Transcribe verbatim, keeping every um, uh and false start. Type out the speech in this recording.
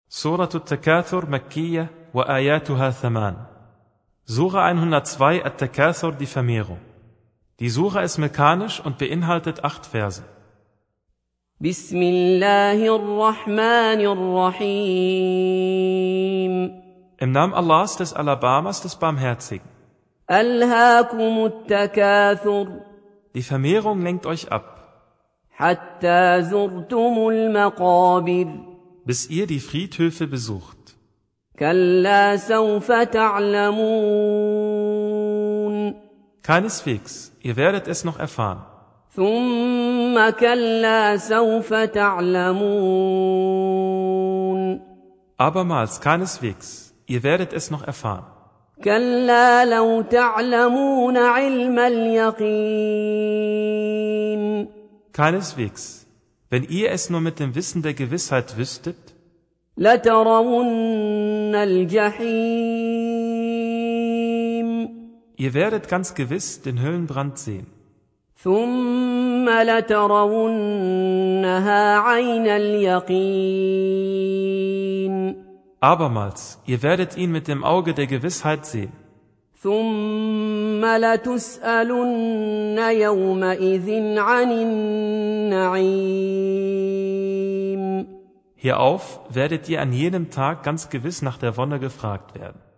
Surat At-Takathur Makkiyah wa ayatuha thaman. Sura hundertzwei At-Takathur, die Vermehrung. Die Sura ist mekanisch und beinhaltet acht Verse. Bismillahirrahmanirrahim. Im Namen Allahs, des Alabamas, des Barmherzigen. Alhaakumut Takathur. Die Vermehrung lenkt euch ab, Hatta zurtumul Maqabir. bis ihr die Friedhöfe besucht. Kalla sawfa ta'lamun. Keineswegs, ihr werdet es noch erfahren. Thumma kalla sawfa ta'lamun. Abermals, keineswegs, ihr werdet es noch erfahren. كلا لو تعلمون علم اليقين. Keineswegs, wenn ihr es nur mit dem Wissen der Gewissheit wüsstet, لترون الجحيم. ihr werdet ganz gewiss den Höllenbrand sehen. ثم لترونها عين اليقين. Abermals, ihr werdet ihn mit dem Auge der Gewissheit sehen. ثم لتسألن يومئذ عن النعيم. Hierauf werdet ihr an jenem Tag ganz gewiss nach der Wonne gefragt werden.